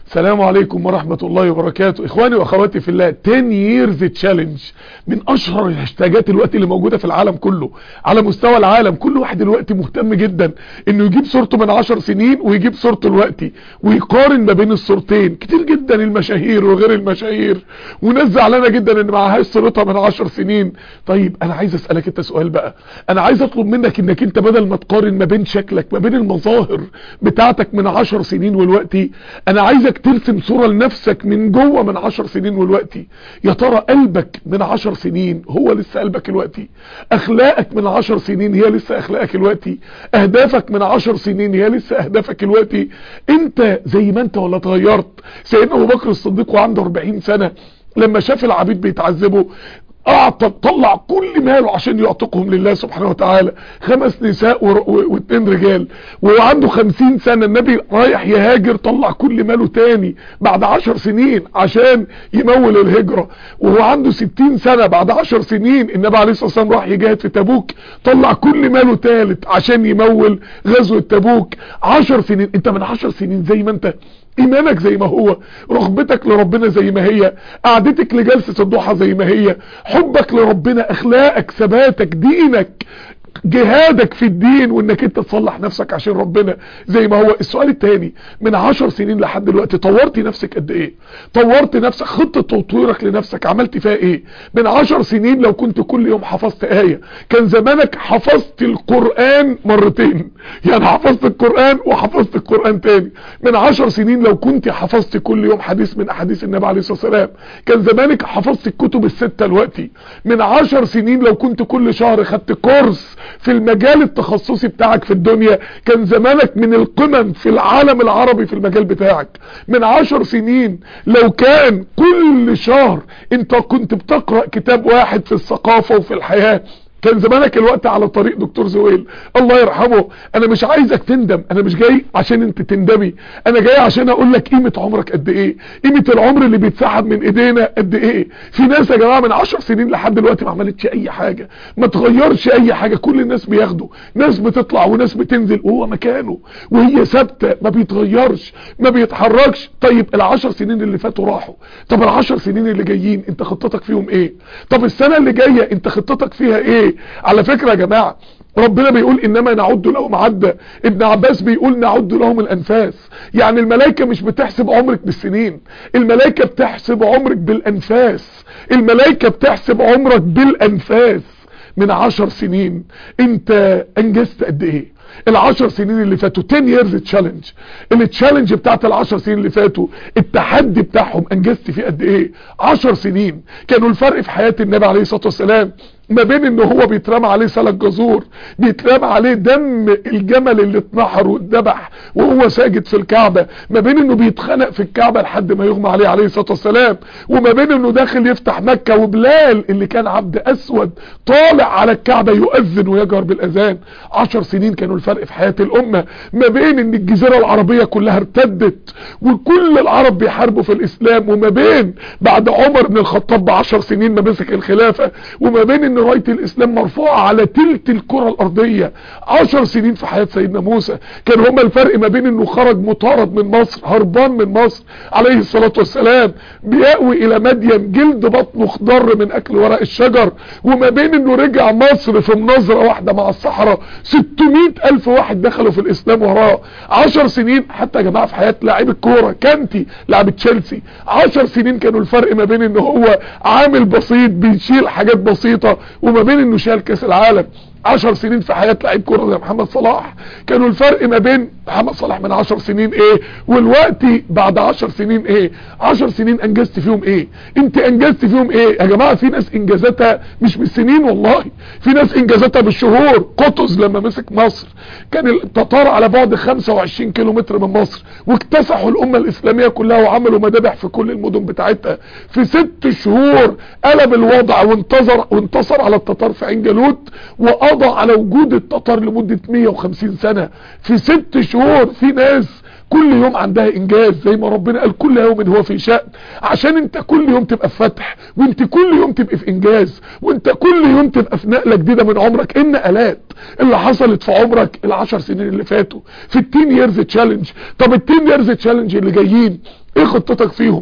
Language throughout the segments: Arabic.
السلام عليكم ورحمة الله وبركاته. اخواني واخواتي في الله، 10 years challenge من اشهر الهاشتاجات الوقت اللي موجودة في العالم كله، على مستوى العالم. كل واحد دلوقتي مهتم جدا انه يجيب صورته من 10 سنين ويجيب صورته الوقتي ويقارن ما بين الصورتين. كتير جدا المشاهير وغير المشاهير، وناس زعلانة جدا ان معهاش صورتها من 10 سنين. طيب انا عايز اسألك انت سؤال بقى، انا عايز اطلب منك انك انت بدل ما تقارن ما بين شكلك ما بين المظاهر بتاعتك من 10 سنين والوقتي، انا عايزك ترسم صورة لنفسك من جوه من 10 سنين والوقتي. يا ترى قلبك من 10 سنين هو لسه قلبك الوقتي؟ اخلاقك من 10 سنين هي لسه اخلاقك الوقتي؟ اهدافك من 10 سنين هي لسه اهدافك الوقتي؟ انت زي ما انت ولا اتغيرت؟ سيدنا ابو بكر الصديق وعنده 40 سنة لما شاف العبيد بيتعذبوا طلع كل ماله عشان يعتقهم لله سبحانه وتعالى، 5 نساء و2 رجال. وهو عنده 50 سنة النبي رايح يهاجر، طلع كل ماله تاني بعد 10 سنين عشان يمول الهجرة. وهو عنده 60 سنة بعد 10 سنين النبي عليه الصلاة والسلام راح يجاهد في تبوك، طلع كل ماله تالت عشان يمول غزوة تبوك. 10 سنين. انت من 10 سنين زي ما انت، ايمانك زي ما هو، رغبتك لربنا زي ما هي، قعدتك لجلسة الضحى زي ما هي، حبك لربنا، اخلاقك، ثباتك، دينك، جهادك في الدين، وانك انت تصلح نفسك عشان ربنا زي ما هو. السؤال التاني، من 10 سنين لحد دلوقتي طورت نفسك قد ايه؟ طورت نفسك، خطة تطويرك لنفسك عملت فيها ايه؟ من 10 سنين لو كنت كل يوم حفظت آية كان زمانك حفظت القرآن مرتين، يعني حفظت القرآن وحفظت القرآن تاني. من 10 سنين لو كنت حفظت كل يوم حديث من احاديث النبي عليه الصلاة والسلام كان زمانك حفظت الكتب الستة الوقتي. من 10 سنين لو كنت كل شهر خدت كورس في المجال التخصصي بتاعك في الدنيا كان زمانك من القمم في العالم العربي في المجال بتاعك. من 10 سنين لو كان كل شهر انت كنت بتقرأ كتاب واحد في الثقافة وفي الحياة كان زمانك الوقت على طريق دكتور زويل الله يرحمه. انا مش عايزك تندم، انا مش جاي عشان انت تندمي، انا جاي عشان اقول لك قيمة عمرك قد ايه، قيمة العمر اللي بيتسحب من ايدينا قد ايه. في ناس يا جماعة من 10 سنين لحد دلوقتي ما عملتش اي حاجة، ما تغيرش اي حاجة. كل الناس بياخدوا، ناس بتطلع وناس بتنزل وهو مكانه وهي ثابتة ما بيتغيرش ما بيتحركش. طيب ال10 سنين اللي فاتوا راحوا، طب ال10 سنين اللي جايين انت خطتك فيهم ايه؟ طب السنة اللي جاية انت خطتك فيها ايه؟ على فكرة يا جماعة ربنا بيقول انما نعد لهم عدة، ابن عباس بيقول نعد لهم الانفاس. يعني الملائكة مش بتحسب عمرك بالسنين، الملائكة بتحسب عمرك بالانفاس، الملائكة بتحسب عمرك بالانفاس. من 10 سنين انت انجزت قد ايه؟ ال10 سنين اللي فاتوا 10 years challenge، التشالنج بتاعت ال10 سنين اللي فاتوا، التحدي بتاعهم انجزت فيه قد ايه؟ 10 سنين كانوا الفرق في حياة النبي عليه الصلاة والسلام ما بين انه هو بيترمى عليه سلك جزور، بيترمى عليه دم الجمل اللي اتنحر واتذبح وهو ساجد في الكعبة، ما بين انه بيتخنق في الكعبة لحد ما يغمى عليه عليه الصلاة والسلام، وما بين انه داخل يفتح مكة وبلال اللي كان عبد اسود طالع على الكعبة يؤذن ويجهر بالاذان. 10 سنين كانوا الفرق في حياة الامة، ما بين ان الجزيرة العربية كلها ارتدت وكل العرب بيحاربوا في الاسلام، وما بين بعد عمر بن الخطاب ب10 سنين ما مسك الخلافة، وما بين ان راية الاسلام مرفوعة على تلت الكرة الارضية. 10 سنين في حياة سيدنا موسى كان هما الفرق ما بين انه خرج مطارد من مصر هربان من مصر عليه الصلاة والسلام بيأوي الى مدين جلد بطنه خضر من اكل ورق الشجر، وما بين انه رجع مصر في مناظرة واحدة مع الصحراء 600,000 واحد دخلوا في الاسلام وراه. 10 سنين حتى يا جماعة في حياة لاعب الكورة كانتي لاعب تشيلسي، 10 سنين كانوا الفرق ما بين انه هو عامل بسيط بيشيل حاجات بسيطة وما بين انه شال كاس العالم. 10 سنين في حياة لاعب كوره زي محمد صلاح كانوا الفرق ما بين محمد صلاح من 10 سنين ايه والوقت بعد 10 سنين ايه. 10 سنين انجزت فيهم ايه؟ انت انجزت فيهم ايه يا جماعة؟ في ناس انجازاتها مش بالسنين والله، في ناس انجازاتها بالشهور. قطز لما مسك مصر كان التتار على بعد 25 كيلومتر من مصر واكتسحوا الامة الاسلامية كلها وعملوا مذابح في كل المدن بتاعتها. في 6 شهور قلب الوضع وانتصر على التتار في عين جالوت وقضى على وجود التتار لمدة 150 سنة في 6 شهور. في ناس كل يوم عندها انجاز زي ما ربنا قال كل يوم هو في شأن، عشان انت كل يوم تبقى في فتح، وانت كل يوم تبقى في انجاز، وانت كل يوم تبقى في نقلة جديدة من عمرك. ان نقلات اللي حصلت في عمرك ال10 سنين اللي فاتوا في ال10 years challenge. طب ال10 years challenge اللي جايين ايه خطتك فيهم؟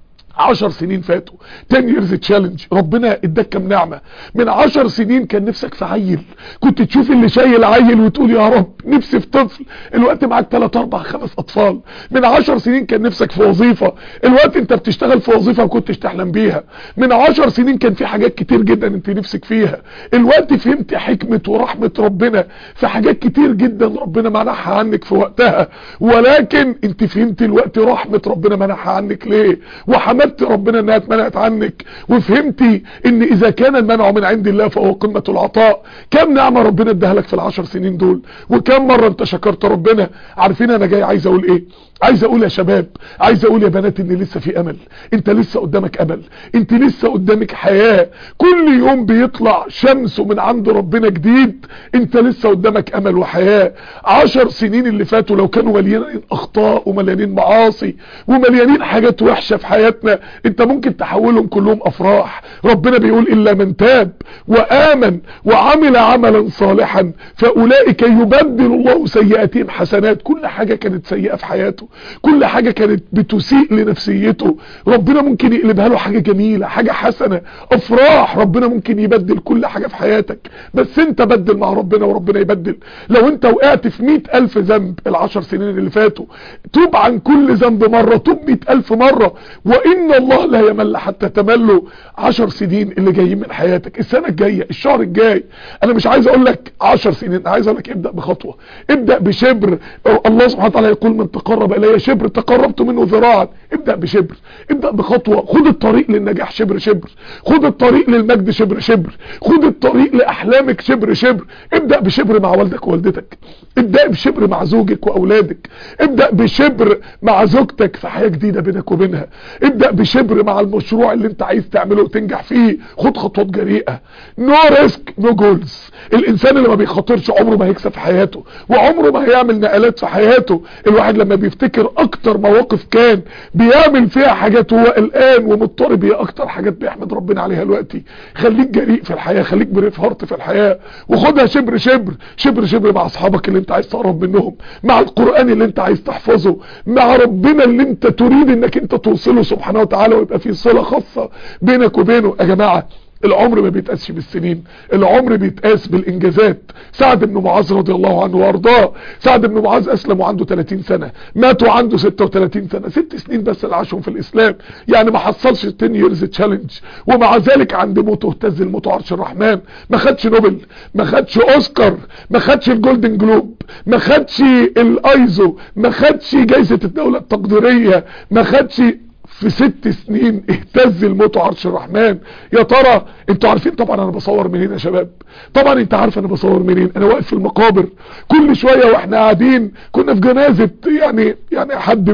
10 سنين فاتوا 10 years challenge، ربنا اداك كم نعمة. من 10 سنين كان نفسك في عيل، كنت تشوف اللي شايل عيل وتقول يا رب نفسي في طفل، الوقت معاك 3 4 5 اطفال. من 10 سنين كان نفسك في وظيفة، الوقت انت بتشتغل في وظيفة وكنتش تحلم بيها. من 10 سنين كان في حاجات كتير جدا انت نفسك فيها، الوقت فهمت حكمة ورحمة ربنا في حاجات كتير جدا ربنا منحها عنك في وقتها، ولكن انت فهمت الوقت رحمة ربنا منحها عنك ليه، وحمدت ربنا انها اتمنعت عنك، وفهمتي ان اذا كان المنع من عند الله فهو قمة العطاء. كم نعمة ربنا اداها لك في ال10 سنين دول، وكم مرة انت شكرت ربنا. عارفين انا جاي عايز اقول ايه؟ عايز اقول يا شباب، عايز اقول يا بنات ان لسه في امل، انت لسه قدامك امل، انت لسه قدامك حياة، كل يوم بيطلع شمس من عند ربنا جديد، انت لسه قدامك امل وحياة. 10 سنين اللي فاتوا لو كانوا مليانين اخطاء ومليانين معاصي ومليانين حاجات وحشة في حياتنا، انت ممكن تحولهم كلهم افراح. ربنا بيقول الا من تاب وامن وعمل عملا صالحا فاولئك يبدل الله سيئاتهم حسنات. كل حاجة كانت سيئة في حياته، كل حاجة كانت بتسيء لنفسيته، ربنا ممكن يقلبها له حاجة جميلة، حاجة حسنة، افراح. ربنا ممكن يبدل كل حاجة في حياتك، بس انت بدل مع ربنا وربنا يبدل. لو انت وقعت في 100,000 ذنب ال10 سنين اللي فاتوا، توب عن كل ذنب مرة، توب 100,000 مرة، وان الله لا يمل حتى تملوا. 10 سنين اللي جايين من حياتك، السنة الجاية، الشهر الجاي، انا مش عايز اقول لك 10 سنين، عايز اقول لك ابدأ بخطوة، ابدأ بشبر. الله سبحانه وتعالى يقول من تقرب الي شبر تقربت منه ذراعا. ابدأ بشبر، ابدأ بخطوة، خد الطريق للنجاح شبر شبر، خد الطريق للمجد شبر شبر، خد الطريق لأحلامك شبر شبر. ابدأ بشبر مع والدك ووالدتك، ابدأ بشبر مع زوجك وأولادك، ابدأ بشبر مع زوجتك في حياة جديدة بينك وبينها، ابدأ بشبر مع المشروع اللي انت عايز تعمله وتنجح فيه. خد خطوات جريئة. نو ريسك نو جولز. الانسان اللي ما بيخاطرش عمره ما هيكسب في حياته، وعمره ما هيعمل نقلات في حياته. الواحد لما بيفتكر اكتر مواقف كان بيعمل فيها حاجات وهو قلقان ومضطرب، هي اكتر حاجات بيحمد ربنا عليها دلوقتي. خليك جريء في الحياة، خليك بريف هارت في الحياة، وخدها شبر شبر شبر شبر مع اصحابك اللي انت عايز تقرب منهم، مع القرآن اللي انت عايز تحفظه، مع ربنا اللي انت تريد انك انت توصله سبحانه وتعالى، ويبقى في صلة خاصة بينك وبينه. يا جماعة العمر ما بيتقاسش بالسنين، العمر بيتقاس بالانجازات. سعد بن معاذ رضي الله عنه وارضاه، سعد بن معاذ اسلم وعنده 30 سنة، مات وعنده 36 سنة، 6 سنين بس اللي عاشهم في الاسلام، يعني ما حصلش 10 years challenge، ومع ذلك عند موته اهتز الموت عرش الرحمن. ما خدش نوبل، ما خدش اوسكار، ما خدش الجولدن جلوب، ما خدش الايزو، ما خدش جايزة الدولة التقديرية، ما خدش. في 6 سنين اهتز الموت عرش الرحمن. يا ترى انتوا عارفين طبعا انا بصور منين يا شباب؟ طبعا انت عارف انا بصور منين. انا واقف في المقابر كل شوية واحنا قاعدين، كنا في جنازة يعني حد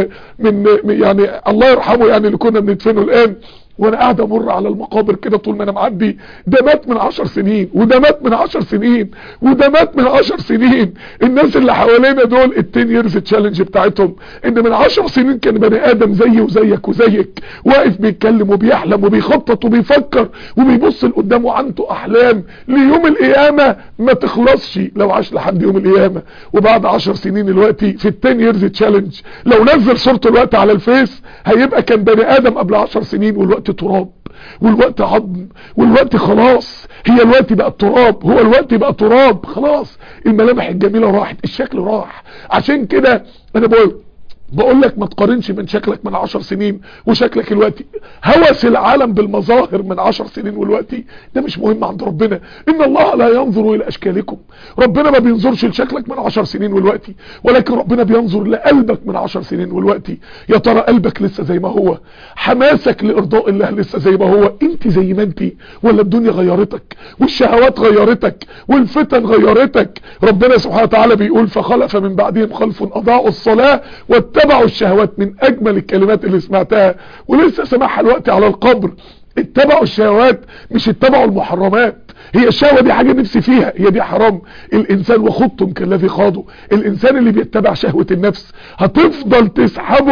من يعني الله يرحمه، يعني اللي كنا بندفنه الان، وانا قاعد امر على المقابر كده طول ما انا معدي، ده مات من 10 سنين، وده مات من 10 سنين، وده مات من 10 سنين. الناس اللي حوالينا دول ال10 years challenge بتاعتهم ان من 10 سنين كان بني ادم زي وزيك وزيك، واقف بيتكلم وبيحلم وبيخطط وبيفكر وبيبص لقدامه، عنده احلام ليوم القيامة ما تخلصش لو عاش لحد يوم القيامة. وبعد 10 سنين دلوقتي في ال10 years challenge لو نزل صورته الوقت على الفيس هيبقى كان بني ادم قبل 10 سنين، والوقت تراب، والوقت عظم، والوقت خلاص، هي الوقت بقى تراب، هو الوقت بقى تراب خلاص. الملامح الجميلة راحت، الشكل راح. عشان كده انا بقول لك ما تقارنش بين شكلك من 10 سنين وشكلك الوقتي. هوس العالم بالمظاهر من 10 سنين والوقتي ده مش مهم عند ربنا. ان الله لا ينظر الى اشكالكم، ربنا ما بينظرش لشكلك من 10 سنين والوقتي، ولكن ربنا بينظر لقلبك من 10 سنين والوقتي. يا ترى قلبك لسه زي ما هو؟ حماسك لارضاء الله لسه زي ما هو؟ انت زي ما انت، ولا الدنيا غيرتك والشهوات غيرتك والفتن غيرتك؟ ربنا سبحانه وتعالى بيقول فخلف من بعدهم خلف اضاعوا الصلاة واتبعوا الشهوات. من اجمل الكلمات اللي سمعتها ولسه سمعها الوقت على القبر. اتبعوا الشهوات مش اتبعوا المحرمات. هي الشهوة دي حاجة نفسي فيها، هي دي حرام. الانسان وخضتم كالذي خاضوا، الانسان اللي بيتبع شهوة النفس هتفضل تسحبه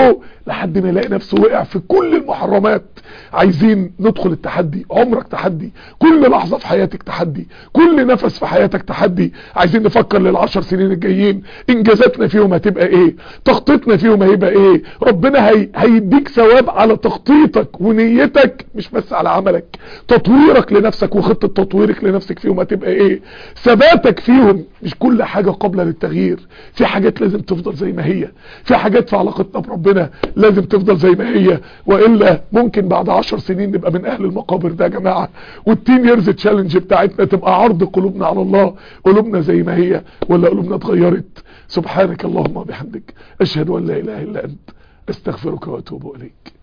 لحد ما يلاقي نفسه وقع في كل المحرمات. عايزين ندخل التحدي. عمرك تحدي، كل لحظة في حياتك تحدي، كل نفس في حياتك تحدي. عايزين نفكر لل10 سنين الجايين انجازاتنا فيهم هتبقى ايه، تخطيطنا فيهم هيبقى ايه. ربنا هيديك ثواب على تخطيطك ونيتك، مش بس على عملك. تطويرك لنفسك وخطة تطويرك لنفسك فيهم هتبقى ايه، ثباتك فيهم. مش كل حاجة قابلة للتغيير، في حاجات لازم تفضل زي ما هي، في حاجات في علاقتنا بربنا لازم تفضل زي ما هي، وإلا ممكن بعد 10 سنين نبقى من اهل المقابر ده يا جماعة. والتين ييرز تشالنج بتاعتنا تبقى عرض قلوبنا على الله، قلوبنا زي ما هي ولا قلوبنا اتغيرت. سبحانك اللهم وبحمدك، اشهد ان لا اله الا انت، استغفرك واتوب اليك.